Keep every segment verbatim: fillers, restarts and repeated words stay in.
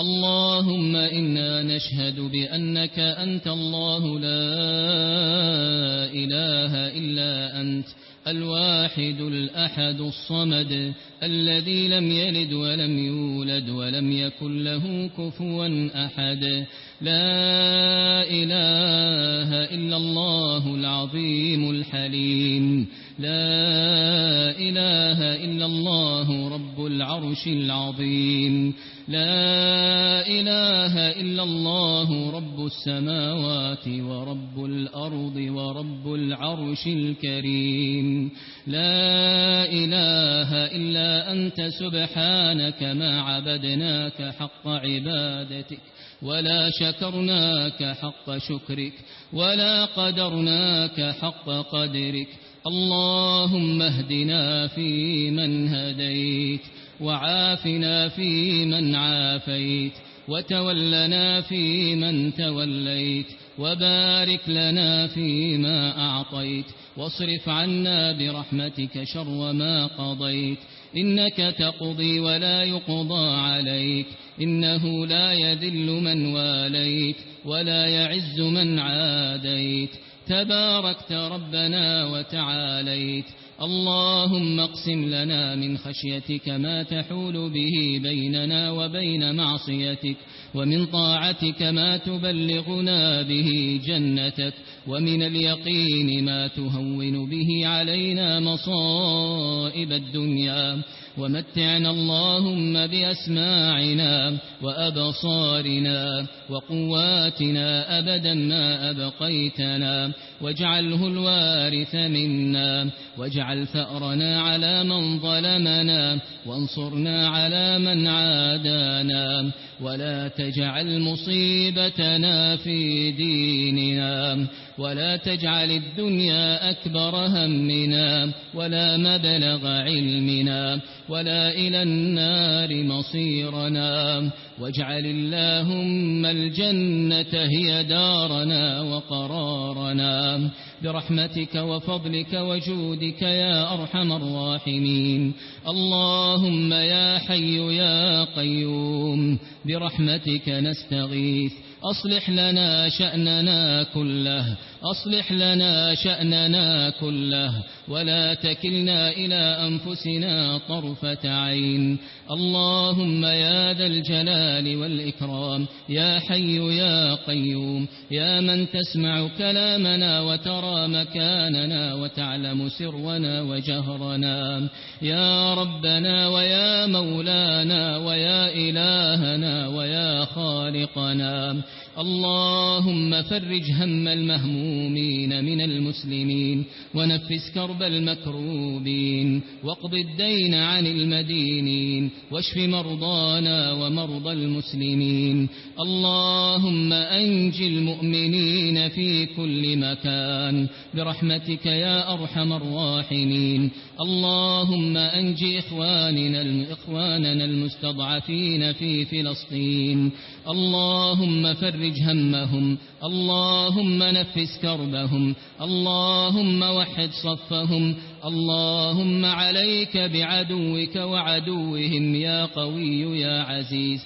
اللهم إنا نشهد بأنك أنت الله لا إله إلا أنت الواحد الأحد الصمد الذي لم يلد ولم يولد ولم يكن له كفوا أحد. لا إله إلا الله العظيم الحليم. لا إله إلا الله رب العرش العظيم. لا إله إلا الله رب السماوات ورب الأرض ورب العرش الكريم. لا إله إلا أنت سبحانك ما عبدناك حق عبادتك ولا شكرناك حق شكرك ولا قدرناك حق قدرك. اللهم اهدنا فيمن هديت وعافنا فيمن عافيت وتولنا فيمن توليت وبارك لنا فيما أعطيت واصرف عنا برحمتك شر ما قضيت. إنك تقضي ولا يقضى عليك إنه لا يذل من واليت ولا يعز من عاديت تباركت ربنا وتعاليت. اللهم اقسم لنا من خشيتك ما تحول به بيننا وبين معصيتك ومن طاعتك ما تبلغنا به جنتك ومن اليقين ما تهون به علينا مصائب الدنيا ومتعنا اللهم بأسماعنا وأبصارنا وقواتنا أبدا ما أبقيتنا واجعله الوارث منا واجعل ثأرنا على من ظلمنا وانصرنا على من عادانا ولا تجعل مصيبتنا في ديننا ولا تجعل الدنيا أكبر همنا ولا مبلغ علمنا ولا إلى النار مصيرنا واجعل اللهم الجنة هي دارنا وقرارنا برحمتك وفضلك وجودك يا أرحم الراحمين. اللهم يا حي يا قيوم برحمتك نستغيث أصلح لنا شأننا كله أصلح لنا شأننا كله ولا تكلنا إلى أنفسنا طرفة عين. اللهم يا ذا الجلال والإكرام يا حي يا قيوم يا من تسمع كلامنا وترى مكاننا وتعلم سرنا وجهرنا يا ربنا ويا مولانا ويا إلهنا ويا خالقنا. اللهم فرج هم المهمومين من المسلمين ونفس كرب المكروبين واقض الدين عن المدينين واشف مرضانا ومرضى المسلمين. اللهم أنج المؤمنين في كل مكان برحمتك يا أرحم الراحمين. اللهم أنج إخواننا, إخواننا المستضعفين في فلسطين. اللهم فرج همهم اللهم نفس كربهم اللهم وحد صفهم. اللهم عليك بعدوك وعدوهم يا قوي يا عزيز.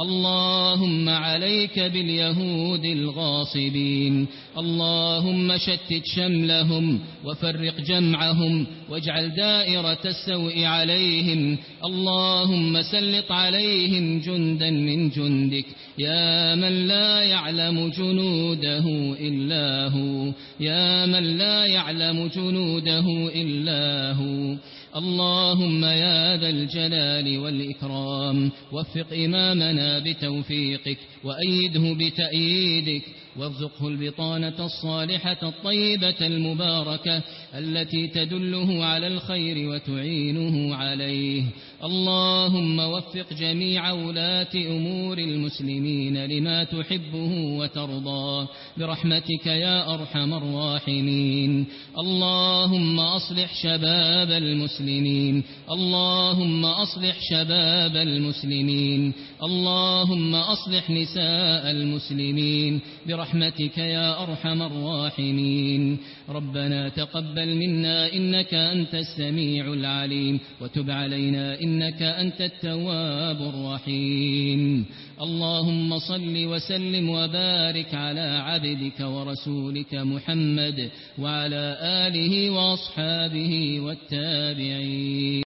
اللهم عليك باليهود الغاصبين. اللهم شتت شملهم وفرق جمعهم واجعل دائرة السوء عليهم. اللهم سلط عليهم جندا من جندك يا من لا يعلم جنوده إلا هو يا من لا يعلم جنوده إلا هو. اللهم يا ذا الجلال والإكرام وفق إمامنا بتوفيقك وأيده بتأييدك وارزقه البطانة الصالحة الطيبة المباركة التي تدله على الخير وتعينه عليه. اللهم وفق جميع ولاة أمور المسلمين لما تحبه وترضى برحمتك يا أرحم الراحمين. اللهم أصلح شباب المسلمين. اللهم أصلح شباب المسلمين. اللهم أصلح نساء المسلمين برحمتك برحمتك يا أرحم الراحمين. ربنا تقبل منا إنك أنت السميع العليم، وتب علينا إنك أنت التواب الرحيم. اللهم صل وسلم وبارك على عبدك ورسولك محمد وعلى آله وأصحابه والتابعين.